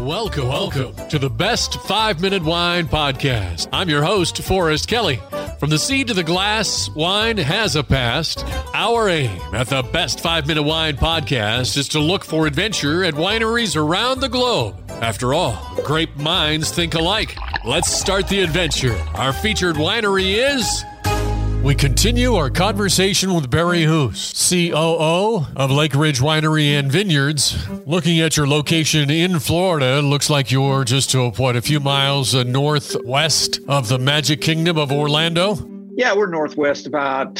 Welcome to the Best 5-Minute Wine Podcast. I'm your host, Forrest Kelly. From the seed to the glass, wine has a past. Our aim at the Best 5-Minute Wine Podcast is to look for adventure at wineries around the globe. After all, great minds think alike. Let's start the adventure. Our featured winery is... We continue our conversation with Barry Hoos, COO of Lake Ridge Winery and Vineyards. Looking at your location in Florida, looks like you're just a few miles northwest of the Magic Kingdom of Orlando. Yeah, we're northwest about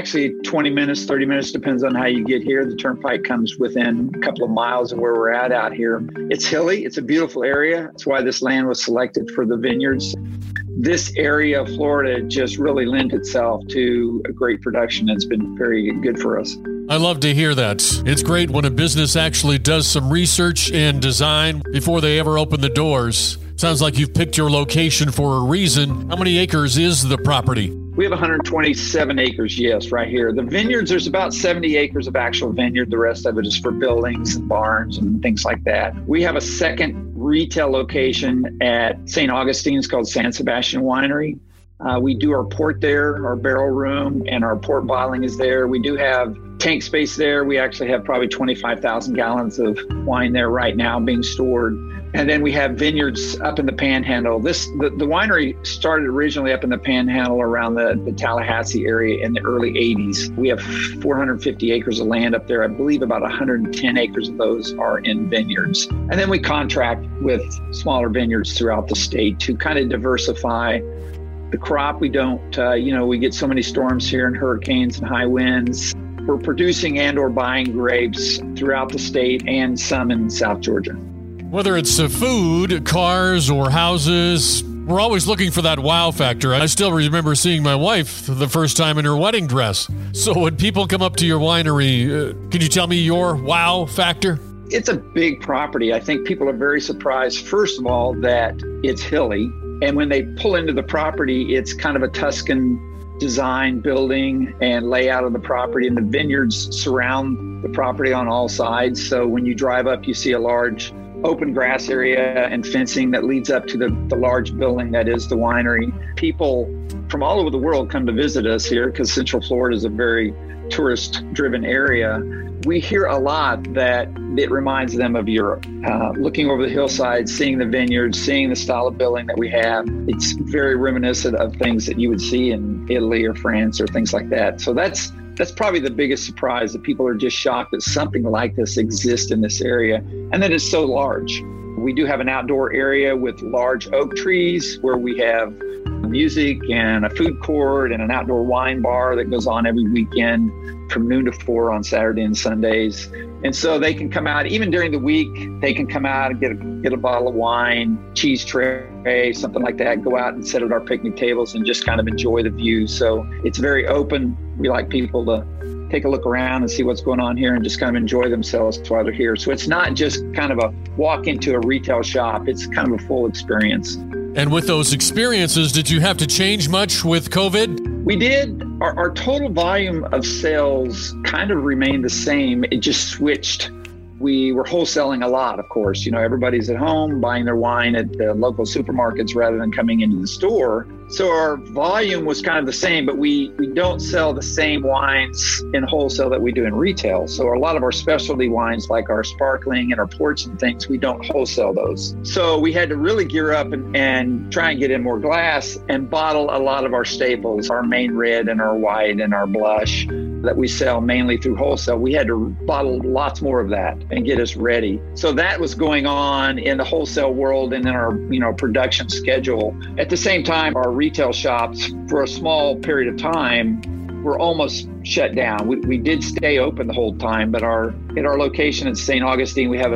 20 minutes, 30 minutes, depends on how you get here. The turnpike comes within a couple of miles of where we're at out here. It's hilly. It's a beautiful area. That's why this land was selected for the vineyards. This area of Florida just really lent itself to a great production. It's been very good for us. I love to hear that. It's great when a business actually does some research and design before they ever open the doors. Sounds like you've picked your location for a reason. How many acres is the property? We have 127 acres, yes, right here. The vineyards, there's about 70 acres of actual vineyard. The rest of it is for buildings and barns and things like that. We have a second retail location at St. Augustine's called San Sebastian Winery. We do our port there, our barrel room, and our port bottling is there. We do have tank space there. We actually have probably 25,000 gallons of wine there right now being stored. And then we have vineyards up in the Panhandle. The winery started originally up in the Panhandle around the Tallahassee area in the early 80s. We have 450 acres of land up there. I believe about 110 acres of those are in vineyards. And then we contract with smaller vineyards throughout the state to kind of diversify the crop. We don't, we get so many storms here and hurricanes and high winds. We're producing and or buying grapes throughout the state and some in South Georgia. Whether it's food, cars, or houses, we're always looking for that wow factor. I still remember seeing my wife the first time in her wedding dress. So when people come up to your winery, can you tell me your wow factor? It's a big property. I think people are very surprised, first of all, that it's hilly. And when they pull into the property, it's kind of a Tuscan design, building, and layout of the property. And the vineyards surround the property on all sides. So when you drive up, you see a large open grass area and fencing that leads up to the large building that is the winery. People from all over the world come to visit us here because Central Florida is a very tourist-driven area. We hear a lot that it reminds them of Europe. Looking over the hillside, seeing the vineyards, seeing the style of building that we have, it's very reminiscent of things that you would see in Italy or France or things like that. So that's probably the biggest surprise, that people are just shocked that something like this exists in this area and that it's so large. We do have an outdoor area with large oak trees where we have music and a food court and an outdoor wine bar that goes on every weekend from noon to 4 on Saturday and Sundays. And so they can come out, even during the week, they can come out and get a bottle of wine, cheese tray, something like that, go out and sit at our picnic tables and just kind of enjoy the view. So it's very open. We like people to take a look around and see what's going on here and just kind of enjoy themselves while they're here. So it's not just kind of a walk into a retail shop. It's kind of a full experience. And with those experiences, did you have to change much with COVID? We did. Our total volume of sales kind of remained the same. It just switched. We were wholesaling a lot, of course. Everybody's at home buying their wine at the local supermarkets rather than coming into the store. So our volume was kind of the same, but we don't sell the same wines in wholesale that we do in retail. So a lot of our specialty wines, like our sparkling and our ports and things, we don't wholesale those. So we had to really gear up and try and get in more glass and bottle a lot of our staples, our main red and our white and our blush that we sell mainly through wholesale. We had to bottle lots more of that and get us ready. So that was going on in the wholesale world and in our production schedule. At the same time, our retail shops for a small period of time were almost shut down. We did stay open the whole time, but at our location at St. Augustine, we have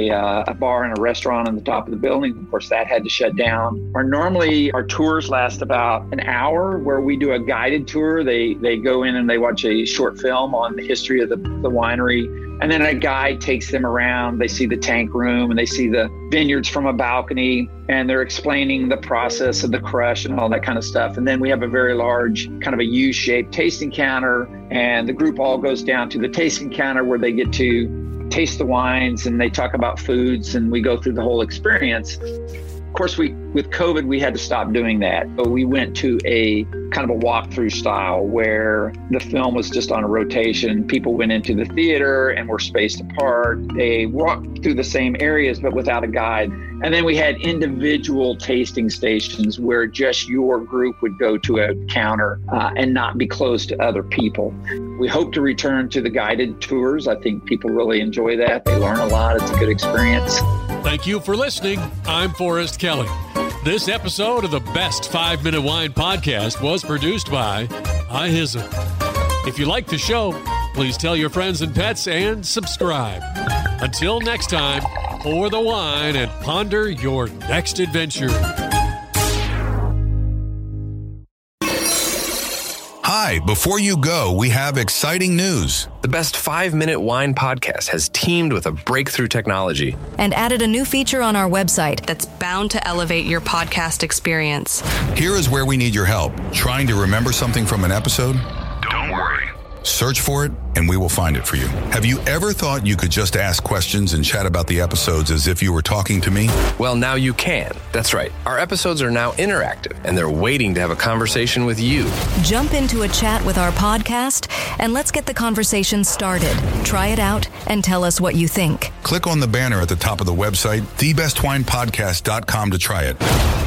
a bar and a restaurant on the top of the building. Of course, that had to shut down. Normally our tours last about an hour, where we do a guided tour. They go in and they watch a short film on the history of the winery. And then a guide takes them around. They see the tank room and they see the vineyards from a balcony, and they're explaining the process of the crush and all that kind of stuff. And then we have a very large kind of a U-shaped tasting counter, and the group all goes down to the tasting counter where they get to taste the wines and they talk about foods and we go through the whole experience. Of course, with COVID, we had to stop doing that. So we went to a kind of a walkthrough style where the film was just on a rotation. People went into the theater and were spaced apart. They walked through the same areas, but without a guide. And then we had individual tasting stations where just your group would go to a counter and not be close to other people. We hope to return to the guided tours. I think people really enjoy that. They learn a lot. It's a good experience. Thank you for listening. I'm Forrest Kelly. This episode of the Best 5 Minute Wine Podcast was produced by iHizzle. If you like the show, please tell your friends and pets and subscribe. Until next time, pour the wine and ponder your next adventure. Hi, before you go, we have exciting news. The Best 5 Minute Wine Podcast has teamed with a breakthrough technology and added a new feature on our website that's bound to elevate your podcast experience. Here is where we need your help. Trying to remember something from an episode? Don't worry. Search for it, and we will find it for you. Have you ever thought you could just ask questions and chat about the episodes as if you were talking to me? Well, now you can. That's right. Our episodes are now interactive, and they're waiting to have a conversation with you. Jump into a chat with our podcast, and let's get the conversation started. Try it out, and tell us what you think. Click on the banner at the top of the website, thebestwinepodcast.com, to try it.